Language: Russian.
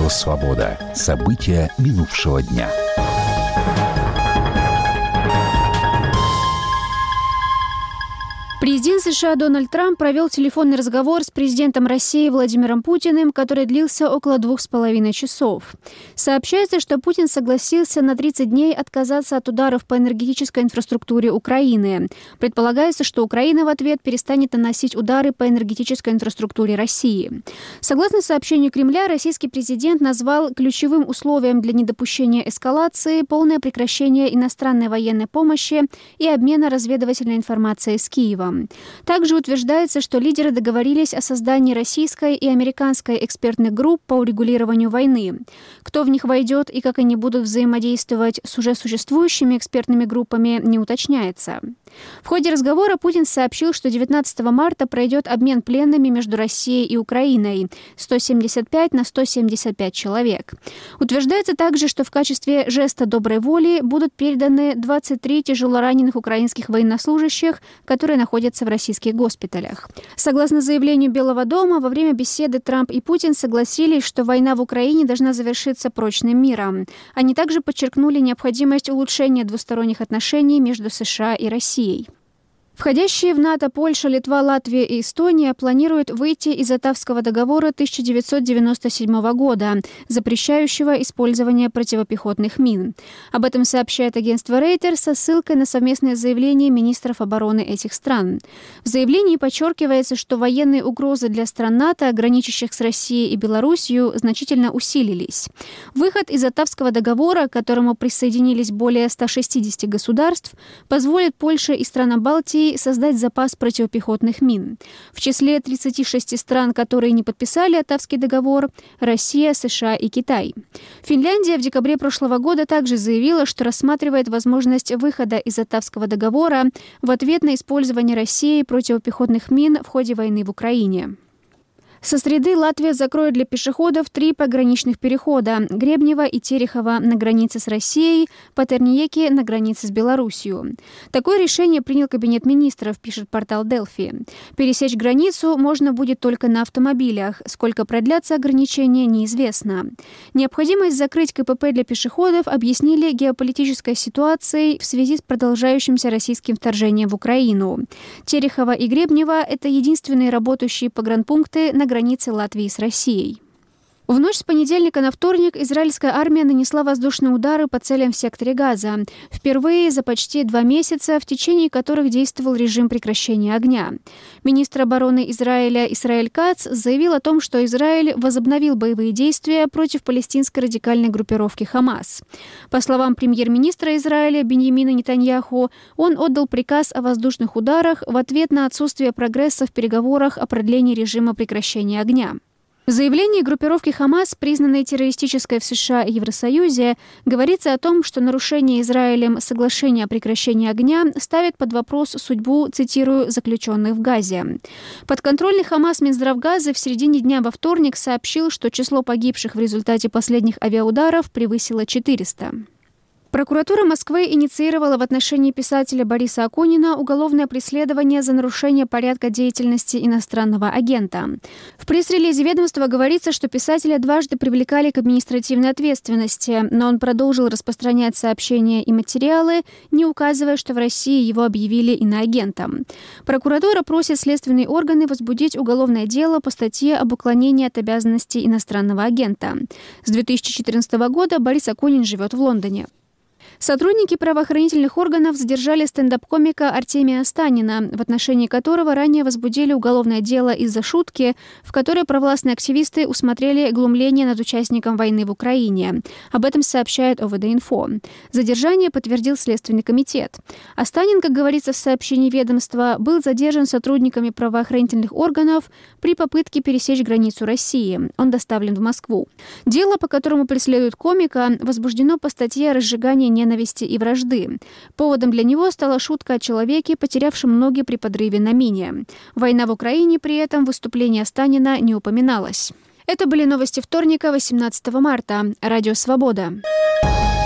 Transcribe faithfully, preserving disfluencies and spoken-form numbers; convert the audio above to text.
Радио «Свобода». События минувшего дня. Президент США Дональд Трамп провел телефонный разговор с президентом России Владимиром Путиным, который длился около двух с половиной часов. Сообщается, что Путин согласился на тридцать дней отказаться от ударов по энергетической инфраструктуре Украины. Предполагается, что Украина в ответ перестанет наносить удары по энергетической инфраструктуре России. Согласно сообщению Кремля, российский президент назвал ключевым условием для недопущения эскалации полное прекращение иностранной военной помощи и обмена разведывательной информацией с Киевом. Также утверждается, что лидеры договорились о создании российской и американской экспертных групп по урегулированию войны. Кто в них войдет и как они будут взаимодействовать с уже существующими экспертными группами, не уточняется. В ходе разговора Путин сообщил, что девятнадцатого марта пройдет обмен пленными между Россией и Украиной – сто семьдесят пять на сто семьдесят пять человек. Утверждается также, что в качестве жеста доброй воли будут переданы двадцать три тяжелораненых украинских военнослужащих, которые находятся в российских госпиталях. Согласно заявлению Белого дома, во время беседы Трамп и Путин согласились, что война в Украине должна завершиться прочным миром. Они также подчеркнули необходимость улучшения двусторонних отношений между США и Россией. Входящие в НАТО Польша, Литва, Латвия и Эстония планируют выйти из Оттавского договора тысяча девятьсот девяносто седьмого года, запрещающего использование противопехотных мин. Об этом сообщает агентство Reuters со ссылкой на совместное заявление министров обороны этих стран. В заявлении подчеркивается, что военные угрозы для стран НАТО, граничащих с Россией и Белоруссией, значительно усилились. Выход из Оттавского договора, к которому присоединились более ста шестидесяти государств, позволит Польше и странам Балтии создать запас противопехотных мин. В числе тридцати шести стран, которые не подписали Оттавский договор, Россия, США и Китай. Финляндия в декабре прошлого года также заявила, что рассматривает возможность выхода из Оттавского договора в ответ на использование Россией противопехотных мин в ходе войны в Украине. Со среды Латвия закроет для пешеходов три пограничных перехода – Гребнево и Терехово на границе с Россией, Патерниеки на границе с Белоруссией. Такое решение принял Кабинет министров, пишет портал Делфи. Пересечь границу можно будет только на автомобилях. Сколько продлятся ограничения, неизвестно. Необходимость закрыть КПП для пешеходов объяснили геополитической ситуацией в связи с продолжающимся российским вторжением в Украину. Терехово и Гребнево – это единственные работающие погранпункты на границе Латвии с Россией. В ночь с понедельника на вторник израильская армия нанесла воздушные удары по целям в секторе Газа. Впервые за почти два месяца, в течение которых действовал режим прекращения огня. Министр обороны Израиля Исраэль Кац заявил о том, что Израиль возобновил боевые действия против палестинской радикальной группировки Хамас. По словам премьер-министра Израиля Биньямина Нетаньяху, он отдал приказ о воздушных ударах в ответ на отсутствие прогресса в переговорах о продлении режима прекращения огня. В заявлении группировки Хамас, признанной террористической в США и Евросоюзе, говорится о том, что нарушение Израилем соглашения о прекращении огня ставит под вопрос судьбу, цитирую, заключенных в Газе. Подконтрольный Хамас Минздрав Газы в середине дня во вторник сообщил, что число погибших в результате последних авиаударов превысило четыреста. Прокуратура Москвы инициировала в отношении писателя Бориса Акунина уголовное преследование за нарушение порядка деятельности иностранного агента. В пресс-релизе ведомства говорится, что писателя дважды привлекали к административной ответственности, но он продолжил распространять сообщения и материалы, не указывая, что в России его объявили иноагентом. Прокуратура просит следственные органы возбудить уголовное дело по статье об уклонении от обязанностей иностранного агента. С две тысячи четырнадцатого года Борис Акунин живет в Лондоне. Сотрудники правоохранительных органов задержали стендап-комика Артемия Останина, в отношении которого ранее возбудили уголовное дело из-за шутки, в которой провластные активисты усмотрели глумление над участником войны в Украине. Об этом сообщает О В Д-Инфо. Задержание подтвердил Следственный комитет. Останин, как говорится в сообщении ведомства, был задержан сотрудниками правоохранительных органов при попытке пересечь границу России. Он доставлен в Москву. Дело, по которому преследуют комика, возбуждено по статье о разжигании ненависти и вражды. Поводом для него стала шутка о человеке, потерявшем ноги при подрыве на мине. Война в Украине при этом в выступлении Останина не упоминалась. Это были новости вторника, восемнадцатого марта. Радио «Свобода».